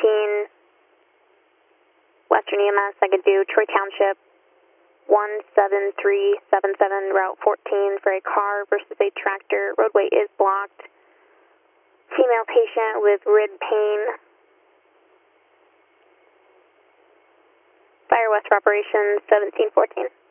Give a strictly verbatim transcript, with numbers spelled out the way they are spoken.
seventeen, Western E M S, I could do Troy Township, one seven three seven seven, Route fourteen for a car versus a tractor. Roadway is blocked. Female patient with rib pain. Fire West for Operations seventeen fourteen.